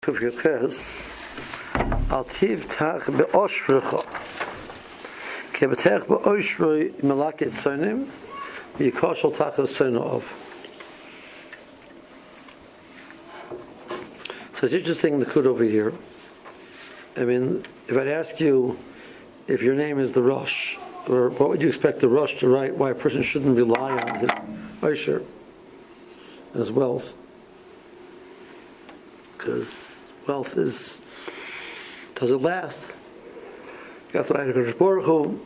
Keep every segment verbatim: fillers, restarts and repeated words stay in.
Because Altiv Tach be'oshrecha, kebetech be'oshrei melaket sonim, yikoshel tachas sonov. So it's interesting the kud over here. I mean, if I'd ask you if your name is the Rosh, or what would you expect the Rosh to write? Why a person shouldn't rely on his osher, his wealth, because wealth is, does it last? You have to write a Kodesh Baruch Hu.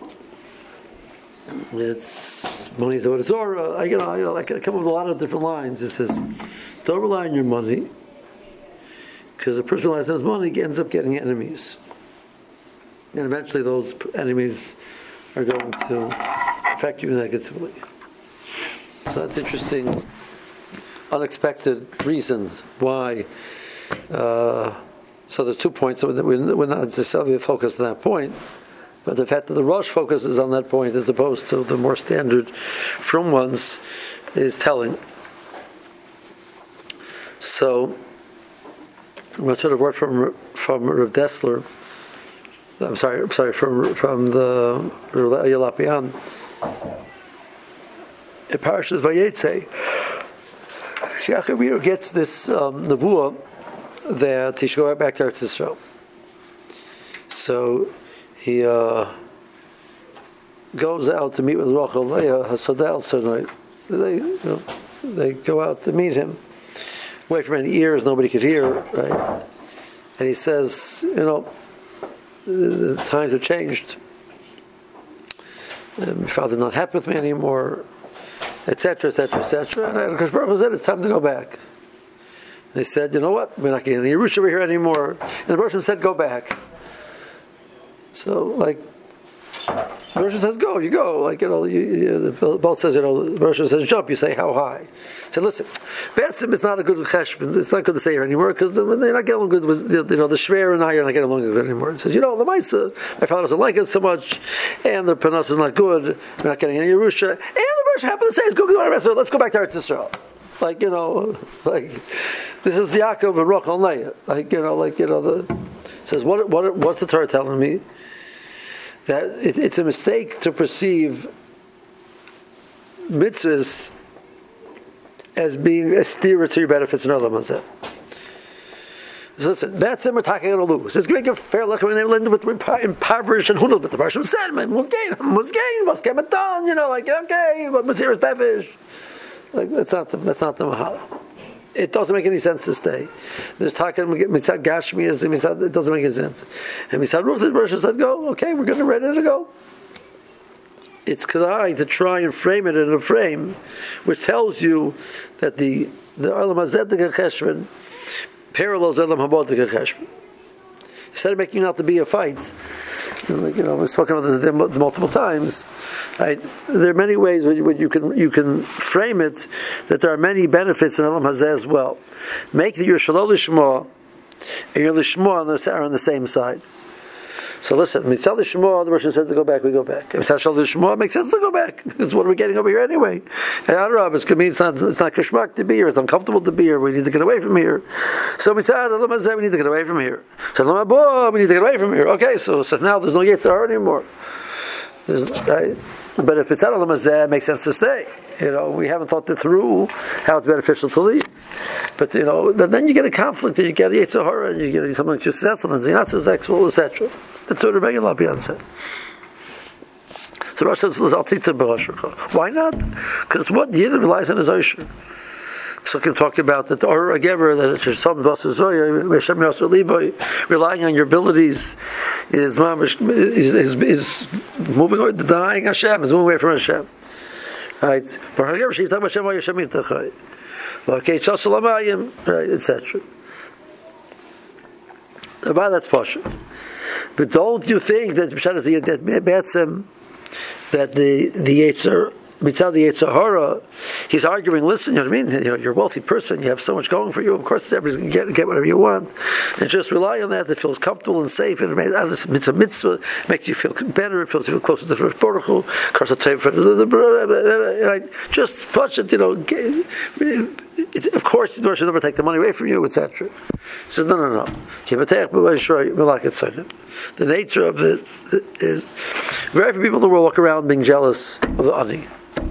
It's money to what Zorah. I, you know, I, you know, I can come up with a lot of different lines. It says, don't rely on your money, because a person relies on his money ends up getting enemies. And eventually those enemies are going to affect you negatively. So that's interesting, unexpected reasons why. Uh, so there's two points. We're not necessarily focused on that point, but the fact that the Rosh focuses on that point as opposed to the more standard from ones is telling. So I'm going to try to word from from Rav Dessler. I'm sorry, I'm sorry from from the Yalapian. In Parashas Vayetze, Yaakov gets this um, nevuah that he should go back to Eretz Yisrael. So he uh, goes out to meet with Rachel Leah Hasadel tonight. They, you know, they go out to meet him. Away from any ears, nobody could hear, right? And he says, you know, the times have changed. And my father's not happy with me anymore, et cetera, et cetera, et cetera. And Kodesh Baruch Hu said, it's time to go back. They said, you know what, we're not getting any Yerusha over here anymore. And the Baruch Hu said, go back. So, like, the Baruch Hu says, go, you go. Like, you know, you, you, the boat says, you know, the Baruch Hu says, jump, you say, how high? He said, listen, Be'etzim is not a good cheshbon. It's not good to say here anymore, because they're not getting along good with, you know, the Shver and I are not getting along good anymore. He says, you know, the Maisa, my father doesn't like it so much, and the Panos is not good, we're not getting any Yerusha, and the Baruch Hu happened to say, let's go, let's go back to Eretz Yisrael. Like, you know, like, this is Yaakov and Rachel Leah. Like, you know, like, you know, the says, what, what, what's the Torah telling me? That it, it's a mistake to perceive mitzvahs as being a steer to your benefits in Olam Hazeh. So listen, that's them we're talking going to lose. It's going to give fair luck when they land with impoverished and who knows, but the Baruch Hu said, man, what's gain, what's gain, what's gain, done, you know, like, okay, but Masir is befish. Like, that's not the, that's not the Mahala. It doesn't make any sense to stay. There's talking mitzad Gashmi, it doesn't make any sense. And mitzad Ruch, the Baruch Hu said, go, okay, we're going to ready to go. It's Kedai to try and frame it in a frame which tells you that the the Olam Hazeh the Cheshbon parallels Olam Haba the Cheshbon. Instead of making it out to be a fight, you know, we've spoken about this multiple times. Right? There are many ways where you can you can frame it that there are many benefits in Olam Hazeh as well. Make that your Shalom Lishma and your Lishma are on the same side. So listen, Mitzal Lishma, the person said to go back, we go back. Mitzal Shalom Lishma, it makes sense to go back. Because what are we getting over here anyway? And Adarab, it's going to mean it's not it's not kashmak to be here, it's uncomfortable to be here, we need to get away from here. So Mitzal Olam Hazeh, we need to get away from here. So Olam Haba, we need to get away from here. Okay, so, so now there's no Yetzer Hara anymore. There's, right? But if it's out of Olam Hazeh, it makes sense to stay. You know, we haven't thought it through how it's beneficial to leave. But you know, then you get a conflict, and you get a Yetzer Hara, and you get something like just excellence, you're not so sexual, et cetera. That's what Rebbe Lapian said. So Rosh says, why not? Because what Yidden relies on is Osher. So can talk about that the Or Gever, that it's some relying on your abilities is is, is, is moving away, denying Hashem, is moving away from Hashem. Right? Right, et cetera. About that's Pashut. But don't you think that that the the Yetzer Mitzad the Yetzer Hara, he's arguing, listen, you know what I mean? You know, you're a wealthy person, you have so much going for you, of course everybody's going to get, get whatever you want. and just rely on that. It feels comfortable and safe, and it's a mitzvah. Makes you feel better. It feels you feel closer to the first protocol. Just push it, you know. Of course, the Rosh should never take the money away from you, et cetera. He says, no, no, no. The nature of it is very few people in the world walk around being jealous of the ani.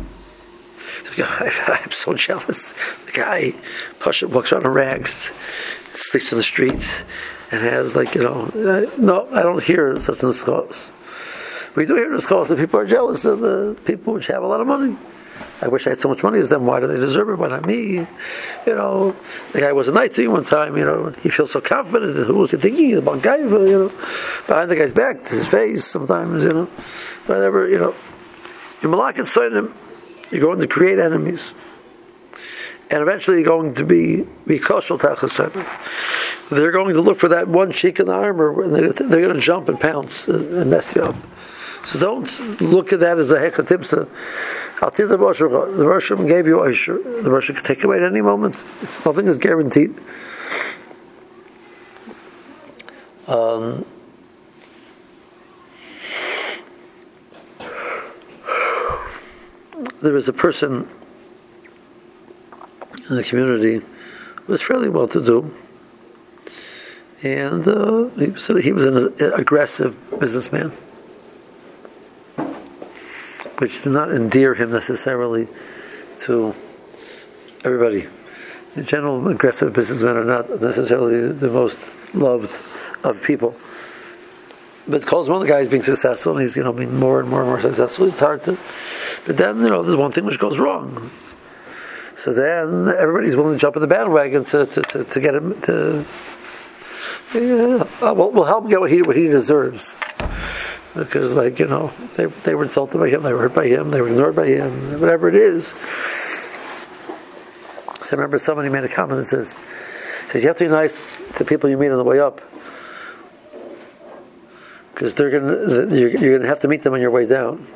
I'm so jealous. The guy Pasha walks around in rags, sleeps in the streets, and has like, you know, no, I don't hear such in the schools. We do hear in the schools that people are jealous of the people which have a lot of money. I wish I had so much money as them. Why do they deserve it? Why not me? You know, the guy was a nice to me one time. You know, he feels so confident. Who was he thinking? He's about guy, you know, behind the guy's back, his face. Sometimes, you know, whatever. You know, in Malak and Soinim, you're going to create enemies, and eventually you're going to be be koshel tachas. They're going to look for that one cheek in the armor, and they're, they're going to jump and pounce and, and mess you up. So don't look at that as a hekatipsa. I'll tell you the Rosh the Rosh gave you Oisher. The Rosh could take away at any moment. It's, nothing is guaranteed. Um, there was a person in the community who was fairly well to do, and uh, he was he was an aggressive businessman, which did not endear him necessarily to everybody. In general, aggressive businessmen are not necessarily the most loved of people. But calls one of the guys being successful, and he's, you know, being more and more and more successful. It's hard to. But then, you know, there's one thing which goes wrong. So then everybody's willing to jump in the bandwagon to to, to, to get him to. Yeah, we'll, we'll help him get what he what he deserves. Because, like, you know, they they were insulted by him, they were hurt by him, they were ignored by him, whatever it is. So I remember somebody made a comment that says, says you have to be nice to people you meet on the way up, because they're gonna you're, you're gonna have to meet them on your way down.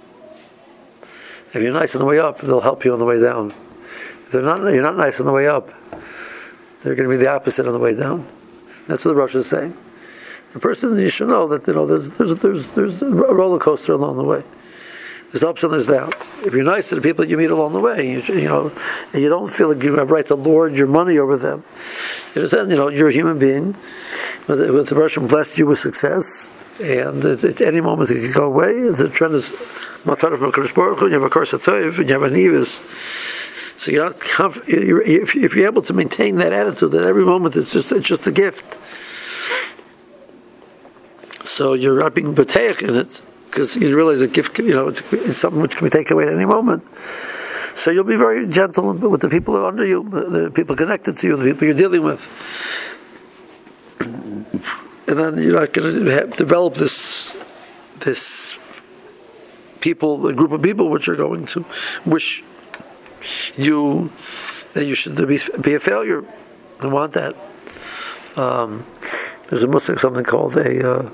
If you're nice on the way up, they'll help you on the way down. If they're not, you're not nice on the way up, they're going to be the opposite on the way down. That's what the Rosh is saying. The person, you should know that, you know, there's there's there's there's a roller coaster along the way. There's ups and there's downs. If you're nice to the people you meet along the way, you, you know, and you don't feel like you have right to lord your money over them, you understand? You know, you're a human being. With the Russian blessed you with success, and at, at any moment it could go away. It's a tremendous. You have a course of toiv, and you have an evis. So you're not comf- if you're able to maintain that attitude that every moment it's just it's just a gift. So you're not being beteich in it, because you realize a gift, you know, it's, it's something which can be taken away at any moment. So you'll be very gentle with the people who are under you, the people connected to you, the people you're dealing with. And then you're not going to have, develop this this people, the group of people which are going to wish you that you should be, be a failure. I want that. Um, there's a Muslim something called a uh,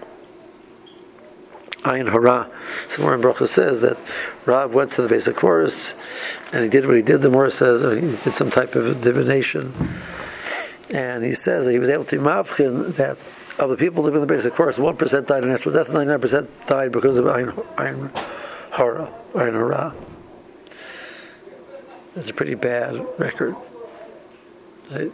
Ayin Hara. Somewhere in Bracha says that Rav went to the basic forest and he did what he did. The Morah says uh, he did some type of divination, and he says that he was able to mavchin that of the people living in the basic forest, one percent died of natural death, ninety-nine percent died because of Ayin, ayin Hara, Ayin Hara. That's a pretty bad record, right?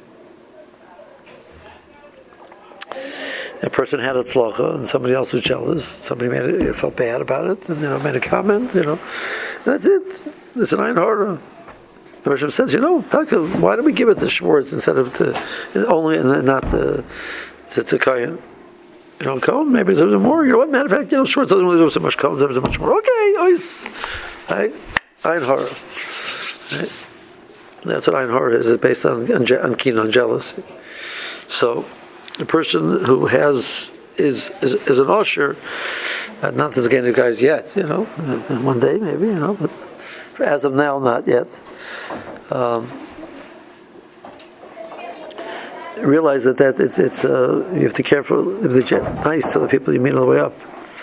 A person had a tzlacha, and somebody else was jealous. Somebody made it, felt bad about it, and, you know, made a comment. You know, that's it. It's an Ayin Hara. The Rosh says, you know, why don't we give it to Schwartz instead of to only and not to to, to Kayan? You know, Cohen, maybe there's more. You know what? Matter of fact, you know, Schwartz doesn't really do so much Cohen. There's much more. Okay, ice, right? Ayin Hara. Right? That's what Ayin Hara is. It's based on on, on keen on jealousy. So the person who has is is, is an usher, uh, not that getting the guys yet, you know, one day maybe, you know, but as of now, not yet. Um, realize that that it's, it's uh, you have to be careful. If they're nice to the people you meet on the way up,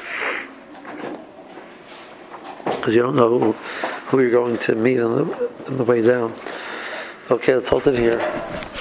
because you don't know who, who you're going to meet on the on the way down. Okay, let's hold it here.